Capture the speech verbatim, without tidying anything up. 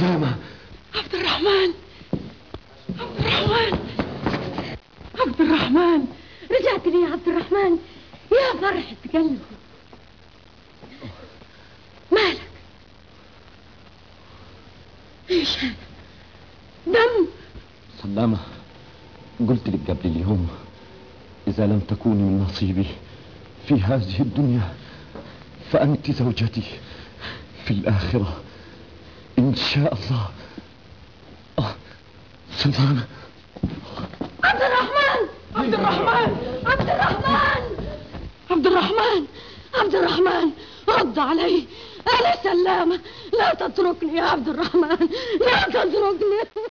سلامة. عبد الرحمن، عبد الرحمن، عبد الرحمن، رجعت لي يا عبد الرحمن، يا فرحة قلبي. مالك؟ ايش هذا؟ دم. سلامة، قلت لك قبل اليوم إذا لم تكوني من نصيبي في هذه الدنيا فأنت زوجتي في الآخرة إن شاء الله. آه. سلامة. عبد الرحمن، عبد الرحمن، عبد الرحمن، عبد الرحمن، عبد الرحمن، رد علي. أنا سلامة، لا تتركني يا عبد الرحمن، لا تتركني.